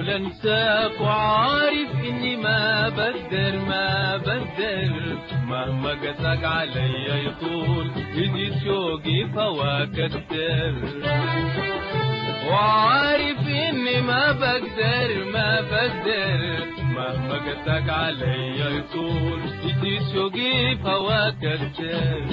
أقول انساك وعارف إني ما بقدر مهما قساك عليا يطول يزيد شوقي فواك أكتر. وعارف إني ما بقدر مهما قساك عليا يطول يزيد شوقي فواك أكتر.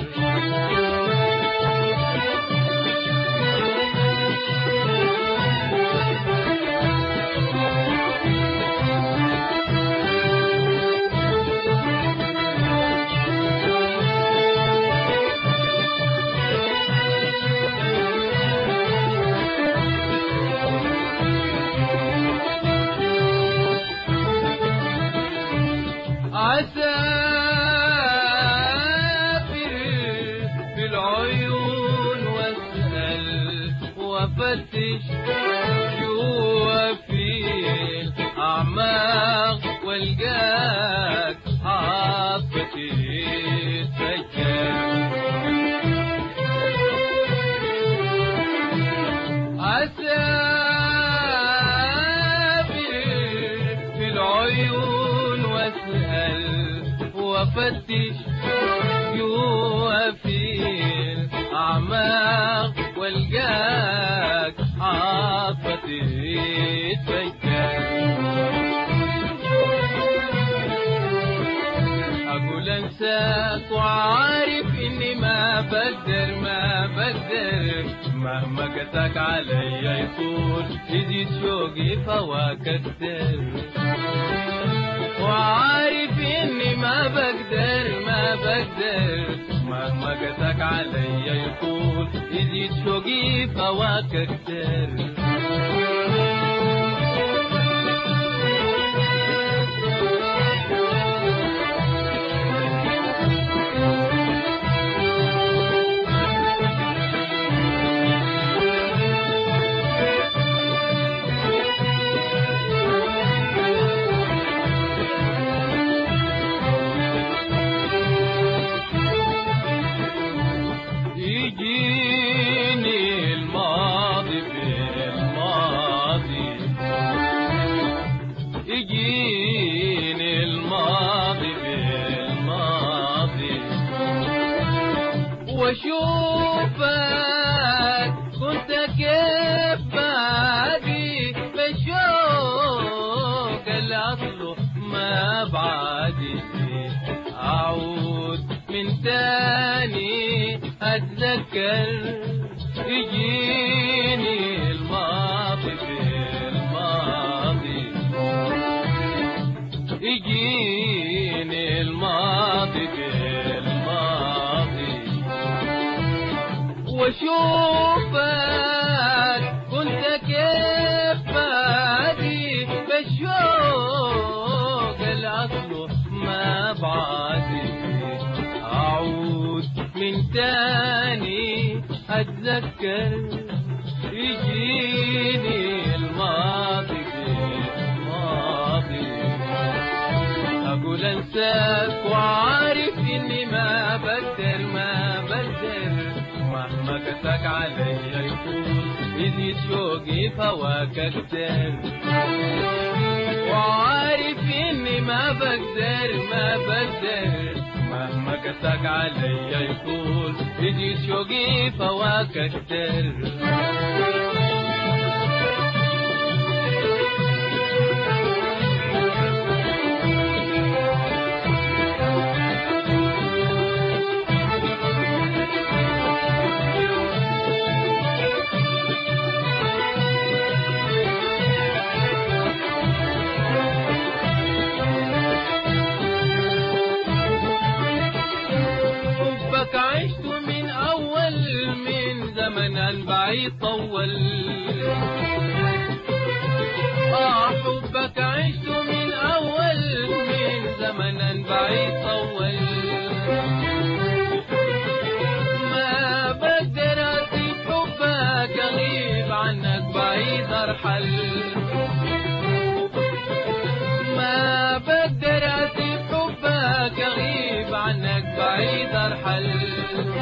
أسافر بالعيون واسأل وأفتش جوا في الأعماق والقاك عاطفتي تسجل. أسافر بالعيون واسأل وأفتش جوا في الأعماق والقاك عاطفتي تسجل. أقول انساك وعارف إني ما بقدر مهما قساك عليا يطول يزيد شوقي فواك أكتر. وعارف إني ما بقدر مهما قساك عليا يطول يزيد شوقي فواك أكتر. يجيني الماضي بالماضي واشوفك كنت كيف بادي بالشوق الاصله ما بعدي. اعود من تاني اتذكر يجيني الماضي بالماضي يجيني الماضي بالماضي واشوفك كنت كيف بادي بالشوق الاصله ما بعدي. اعود من تاني اتذكر يجيني الماضي بالماضي. اقول انساك وعارف اني ما بقدر مهما قساك عليا يطول يزيد شوقي فواك أكتر. وعارف اني ما بقدر مهما قساك عليا يطول يزيد شوقي فواك أكتر. عشت من أول من زمن بعيد طول. حبك عشت من أول من زمن بعيد طول. ما بقدر أسيب حبك أغيب عنك بعيد أرحل. ما بقدر أسيب حبك أغيب عنك بعيد أرحل.